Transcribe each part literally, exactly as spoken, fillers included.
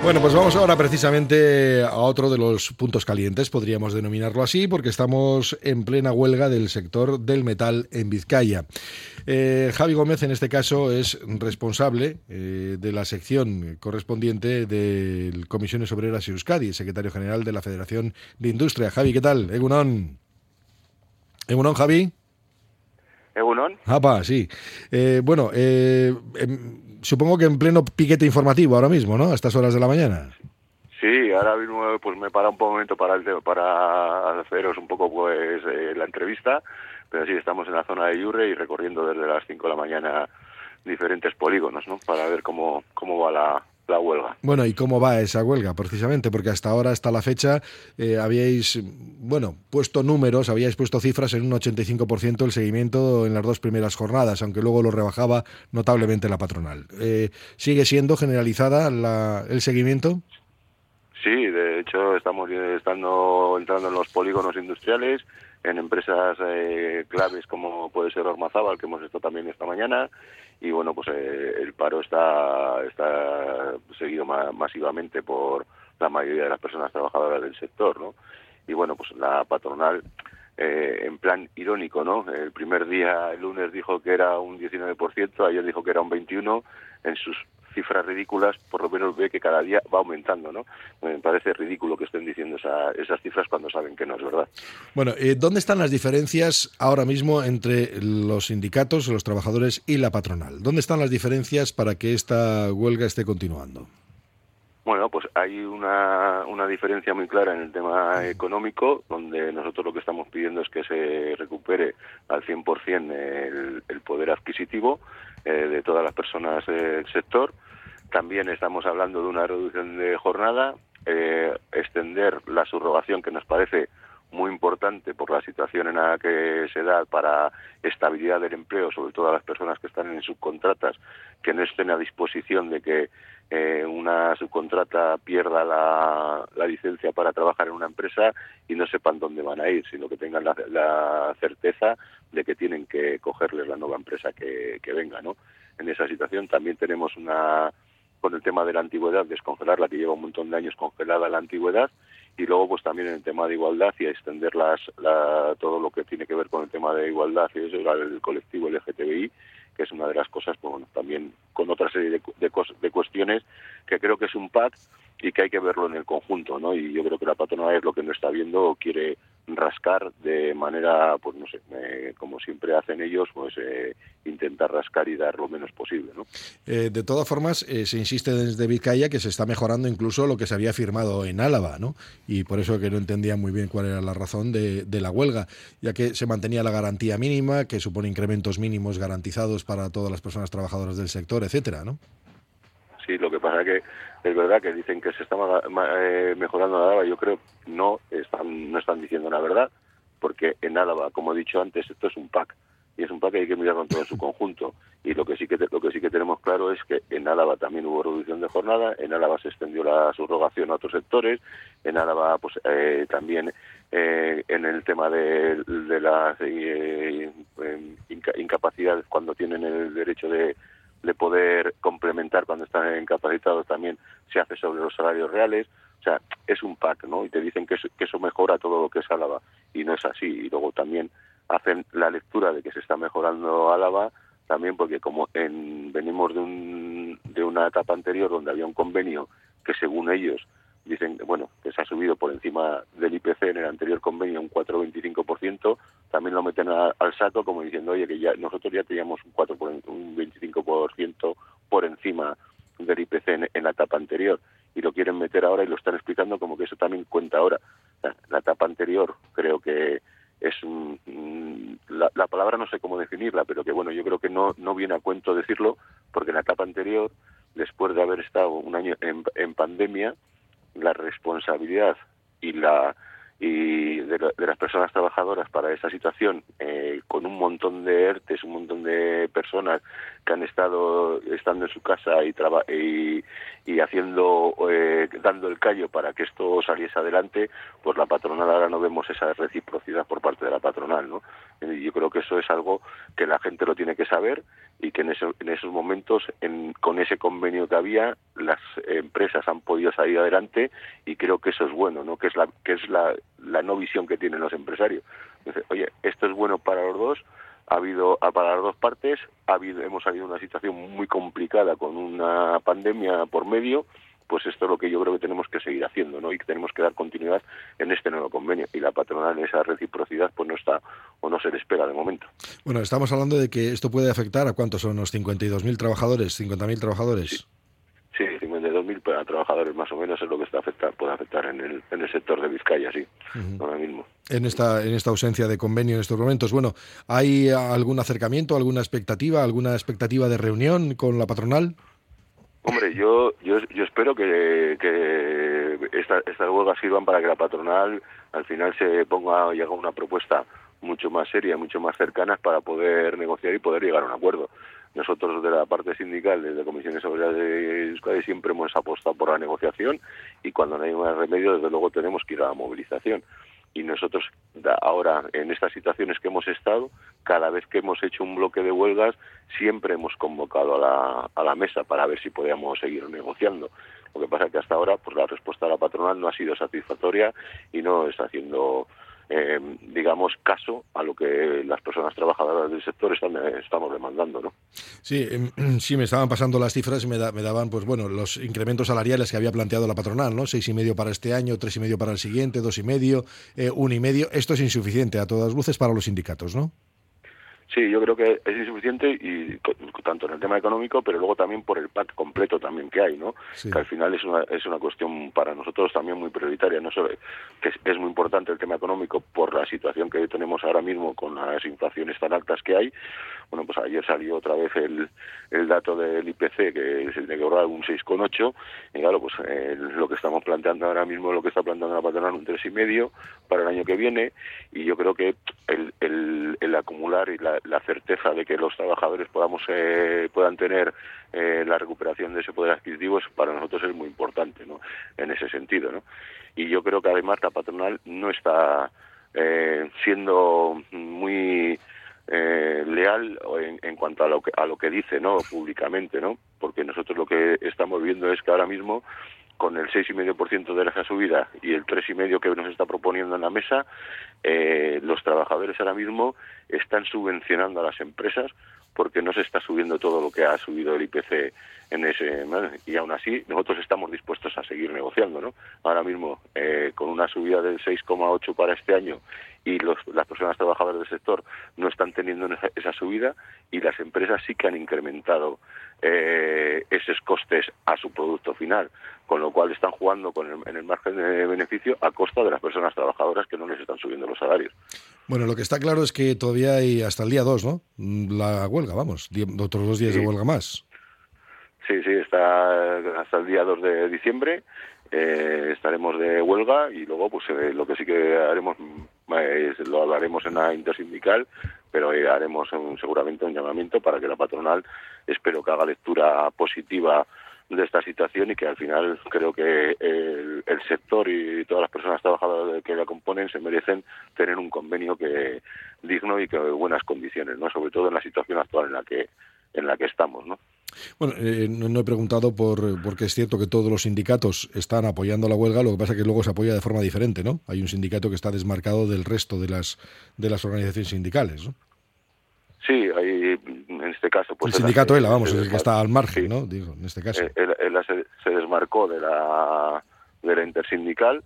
Bueno, pues vamos ahora precisamente a otro de los puntos calientes, podríamos denominarlo así, porque estamos en plena huelga del sector del metal en Vizcaya. Eh, Javi Gómez, en este caso, es responsable eh, de la sección correspondiente del Comisiones Obreras Euskadi, secretario general de la Federación de Industria. Javi, ¿qué tal? Egunon. Egunon, Javi. ¿Egunon? Apa, sí. Eh, bueno, eh, eh, supongo que en pleno piquete informativo ahora mismo, ¿no? A estas horas de la mañana. Sí, ahora mismo pues me para un momento para el, para haceros un poco pues eh, la entrevista, pero sí, estamos en la zona de Yurre y recorriendo desde las cinco de la mañana diferentes polígonos, ¿no? Para ver cómo, cómo va la, la huelga. Bueno, ¿y cómo va esa huelga? Precisamente, porque hasta ahora, hasta la fecha, eh, habíais, bueno, puesto números, habíais puesto cifras en un ochenta y cinco por ciento el seguimiento en las dos primeras jornadas, aunque luego lo rebajaba notablemente la patronal. Eh, ¿Sigue siendo generalizada la, el seguimiento? Sí, de hecho estamos estando entrando en los polígonos industriales, en empresas eh, claves como puede ser Ormazábal, que hemos visto también esta mañana, y bueno, pues eh, el paro está está seguido ma- masivamente por la mayoría de las personas trabajadoras del sector, ¿no? Y bueno, pues la patronal, eh, en plan irónico, ¿no? El primer día, el lunes, dijo que era un diecinueve por ciento, ayer dijo que era un veintiuno por ciento, en sus cifras ridículas, por lo menos ve que cada día va aumentando, ¿no? Me parece ridículo que estén diciendo esa, esas cifras cuando saben que no es verdad. Bueno, eh, ¿dónde están las diferencias ahora mismo entre los sindicatos, los trabajadores y la patronal? ¿Dónde están las diferencias para que esta huelga esté continuando? Bueno, pues hay una, una diferencia muy clara en el tema económico, donde nosotros lo que estamos pidiendo es que se recupere al cien por ciento el, el poder adquisitivo eh, de todas las personas del sector. También estamos hablando de una reducción de jornada, eh, extender la subrogación, que nos parece muy importante por la situación en la que se da para estabilidad del empleo, sobre todo a las personas que están en subcontratas, que no estén a disposición de que eh, una subcontrata pierda la, la licencia para trabajar en una empresa y no sepan dónde van a ir, sino que tengan la, la certeza de que tienen que cogerles la nueva empresa que, que venga, ¿no? En esa situación también tenemos una, con el tema de la antigüedad, descongelarla, que lleva un montón de años congelada la antigüedad, y luego pues también en el tema de igualdad y a extender las, la, todo lo que tiene que ver con el tema de igualdad y eso, el colectivo L G T B I, que es una de las cosas, pues bueno, también con otra serie de, de, de cuestiones que creo que es un pack y que hay que verlo en el conjunto, ¿no? Y yo creo que la patronal es lo que no está viendo o quiere rascar de manera, pues no sé, eh, como siempre hacen ellos, pues eh, intentar rascar y dar lo menos posible, ¿no? Eh, de todas formas, eh, se insiste desde Vizcaya que se está mejorando incluso lo que se había firmado en Álava, ¿no? Y por eso que no entendía muy bien cuál era la razón de, de la huelga, ya que se mantenía la garantía mínima, que supone incrementos mínimos garantizados para todas las personas trabajadoras del sector, etcétera, ¿no? Sí, lo que pasa es que es verdad que dicen que se está eh, mejorando en Álava. Yo creo que no están, no están diciendo la verdad, porque en Álava, como he dicho antes, esto es un pack, y es un pack que hay que mirarlo en todo en su conjunto. Y lo que sí que te, lo que sí que tenemos claro es que en Álava también hubo reducción de jornada, en Álava se extendió la subrogación a otros sectores, en Álava pues eh, también eh, en el tema de, de las eh, inca, incapacidades cuando tienen el derecho de de poder complementar cuando están incapacitados, también se hace sobre los salarios reales. O sea, es un pack, ¿no? Y te dicen que eso, que eso mejora todo lo que es Álava, y no es así. Y luego también hacen la lectura de que se está mejorando Álava, también porque como en, venimos de, un, de una etapa anterior donde había un convenio que según ellos dicen, bueno, que se ha subido por encima del I P C en el anterior convenio un cuatro coma veinticinco por ciento, también lo meten a, al saco como diciendo, oye, que ya nosotros ya teníamos un cuatro por, un veinticinco por ciento por encima del I P C en, en la etapa anterior, y lo quieren meter ahora y lo están explicando como que eso también cuenta ahora. La, la etapa anterior creo que es un, la, la palabra no sé cómo definirla, pero que bueno, yo creo que no, no viene a cuento decirlo, porque en la etapa anterior, después de haber estado un año en, en pandemia, la responsabilidad y la y de, de las personas trabajadoras para esa situación, eh, con un montón de ERTES, un montón de personas que han estado estando en su casa y, traba, y, y haciendo, eh, dando el callo para que esto saliese adelante, pues la patronal ahora no vemos esa reciprocidad por parte de la patronal, ¿no? Y yo creo que eso es algo que la gente lo tiene que saber y que en, eso, en esos momentos, en, con ese convenio que había, las empresas han podido salir adelante y creo que eso es bueno, ¿no? Que es la que es la, la no visión que tienen los empresarios. Entonces, oye, esto es bueno para los dos. Ha habido para las dos partes, ha habido, hemos salido de una situación muy complicada con una pandemia por medio, pues esto es lo que yo creo que tenemos que seguir haciendo, ¿no? Y que tenemos que dar continuidad en este nuevo convenio. Y la patronal, esa reciprocidad, pues no está o no se le espera de momento. Bueno, estamos hablando de que esto puede afectar a ¿cuántos son los cincuenta y dos mil trabajadores, cincuenta mil trabajadores? Sí. Sí, cincuenta y dos mil para trabajadores más o menos es lo que está afectar, puede afectar en el, en el sector de Vizcaya, sí, uh-huh. ahora mismo. En esta, en esta ausencia de convenio en estos momentos, bueno, ¿hay algún acercamiento, alguna expectativa, alguna expectativa de reunión con la patronal? Hombre, yo yo, yo espero que, que esta, estas huelgas sirvan para que la patronal al final se ponga, llegue a una propuesta mucho más seria, mucho más cercana para poder negociar y poder llegar a un acuerdo. Nosotros de la parte sindical, desde Comisiones Obreras de Euskadi, siempre hemos apostado por la negociación y cuando no hay más remedio, desde luego tenemos que ir a la movilización. Y nosotros ahora, en estas situaciones que hemos estado, cada vez que hemos hecho un bloque de huelgas, siempre hemos convocado a la, a la mesa para ver si podíamos seguir negociando. Lo que pasa es que hasta ahora pues la respuesta de la patronal no ha sido satisfactoria y no está haciendo... Eh, digamos, caso a lo que las personas trabajadoras del sector están, eh, estamos demandando, ¿no? Sí, eh, sí, me estaban pasando las cifras y me, da, me daban, pues bueno, los incrementos salariales que había planteado la patronal, ¿no? Seis y medio para este año, tres y medio para el siguiente, dos y medio, eh, un y medio. Esto es insuficiente a todas luces para los sindicatos, ¿no? Sí, yo creo que es insuficiente y tanto en el tema económico, pero luego también por el pack completo también que hay, ¿no? Sí. Que al final es una es una cuestión para nosotros también muy prioritaria, no solo que es, es muy importante el tema económico por la situación que tenemos ahora mismo con las inflaciones tan altas que hay. Bueno, pues ayer salió otra vez el, el dato del I P C, que se tiene que ahorrar un seis coma ocho, y claro, pues eh, lo que estamos planteando ahora mismo, lo que está planteando la patronal, un tres coma cinco para el año que viene, y yo creo que el, el, el acumular y la, la certeza de que los trabajadores podamos eh, puedan tener eh, la recuperación de ese poder adquisitivo es, para nosotros es muy importante, ¿no? En ese sentido, ¿no? Y yo creo que además la patronal no está eh, siendo muy Eh, leal en, en cuanto a lo que a lo que dice, ¿no? Públicamente, ¿no? Porque nosotros lo que estamos viendo es que ahora mismo con el seis coma cinco por ciento de esa subida y el tres coma cinco por ciento que nos está proponiendo en la mesa, eh, los trabajadores ahora mismo están subvencionando a las empresas porque no se está subiendo todo lo que ha subido el I P C en ese, ¿no? Y aún así nosotros estamos dispuestos a seguir negociando, ¿no? Ahora mismo eh, con una subida del seis coma ocho para este año y los, las personas trabajadoras del sector no están teniendo esa, esa subida y las empresas sí que han incrementado eh, esos costes a su producto final, con lo cual están jugando con el, en el margen de beneficio a costa de las personas trabajadoras que no les están subiendo los salarios. Bueno, lo que está claro es que todavía hay hasta el día dos, ¿no? La huelga, vamos, otros dos días sí. de huelga más. Sí, sí, está hasta el día dos de diciembre, eh, estaremos de huelga y luego pues eh, lo que sí que haremos es, lo hablaremos en la intersindical, pero eh, haremos un, seguramente un llamamiento para que la patronal, espero que haga lectura positiva de esta situación y que al final creo que el, el sector y todas las personas trabajadoras que la componen se merecen tener un convenio que digno y que de buenas condiciones, ¿no? Sobre todo en la situación actual en la que en la que estamos, ¿no? Bueno, eh, no, no he preguntado por porque es cierto que todos los sindicatos están apoyando la huelga, lo que pasa es que luego se apoya de forma diferente, ¿no? Hay un sindicato que está desmarcado del resto de las de las organizaciones sindicales, ¿no? Sí, hay, en este caso... pues el sindicato ELA, vamos, se, el que está al margen, sí, ¿no? Digo, en este caso. ELA, ELA se, se desmarcó de la, de la intersindical,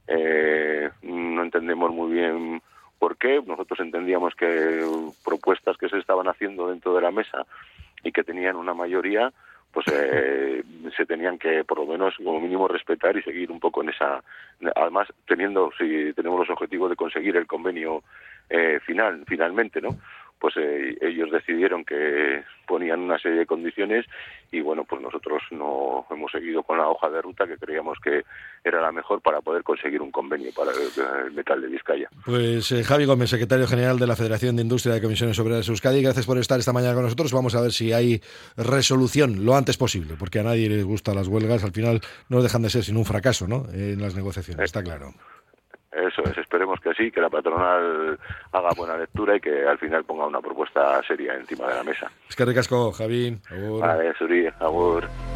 eh, no entendemos muy bien por qué, nosotros entendíamos que propuestas que se estaban haciendo dentro de la mesa y que tenían una mayoría, pues eh, se tenían que, por lo menos, como mínimo, respetar y seguir un poco en esa... Además, teniendo, si tenemos los objetivos de conseguir el convenio eh, final, finalmente, ¿no? pues eh, ellos decidieron que ponían una serie de condiciones y bueno, pues nosotros no hemos seguido con la hoja de ruta que creíamos que era la mejor para poder conseguir un convenio para el, el metal de Vizcaya. Pues eh, Javi Gómez, secretario general de la Federación de Industria de Comisiones Obreras Euskadi, gracias por estar esta mañana con nosotros. Vamos a ver si hay resolución lo antes posible, porque a nadie le gustan las huelgas, al final no dejan de ser sino un fracaso, ¿no?, en las negociaciones, está claro. Eso es, esperemos que sí, que la patronal haga buena lectura y que al final ponga una propuesta seria encima de la mesa. Es que ricasco, Javi. Agur. Vale, Suri, agur.